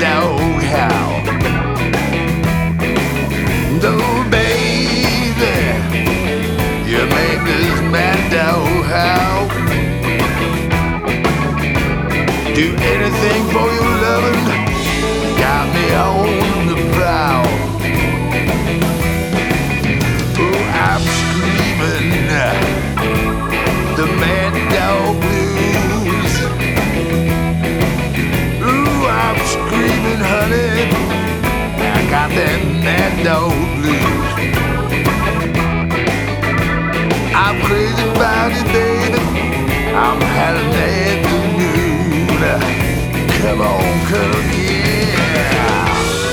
dog howl. Oh, baby, you make this mad dog howl. Do anything for your loving, got me on the prowl. Oh, I'm screaming the mad dog blues. Ooh, I'm screaming, honey, I got that mad dog blues. I'm crazy about you, baby, I'm having that mood. Come on, come yeah.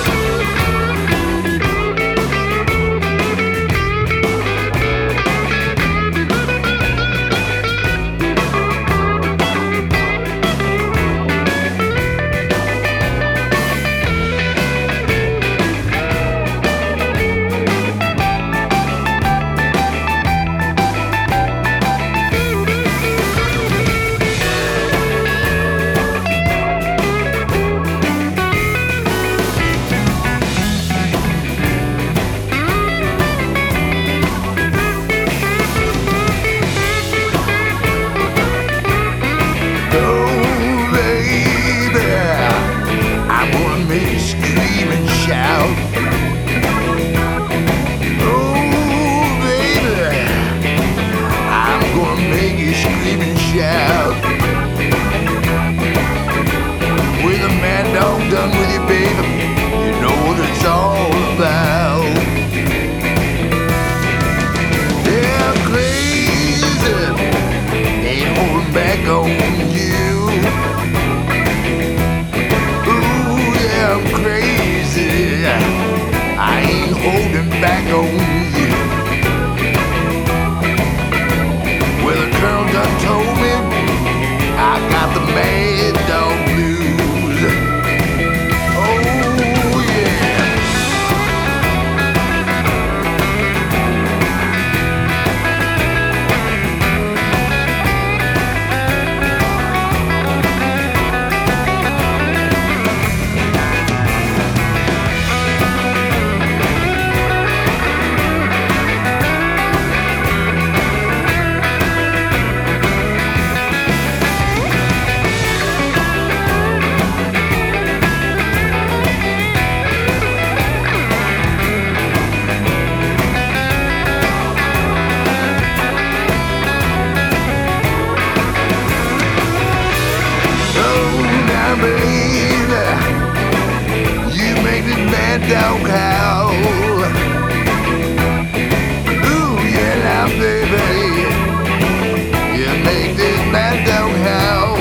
Done with you, baby, you know what it's all about. Yeah, I'm crazy, ain't holding back on you. Ooh, yeah, I'm crazy, I ain't holding back on you. Well, the colonel done told me I got the mad dog blues. Dog howl. Ooh, yeah, now, baby, you make this mad dog howl.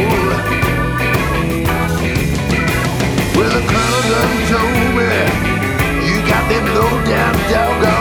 Well, the colonel done told me you got them low down dog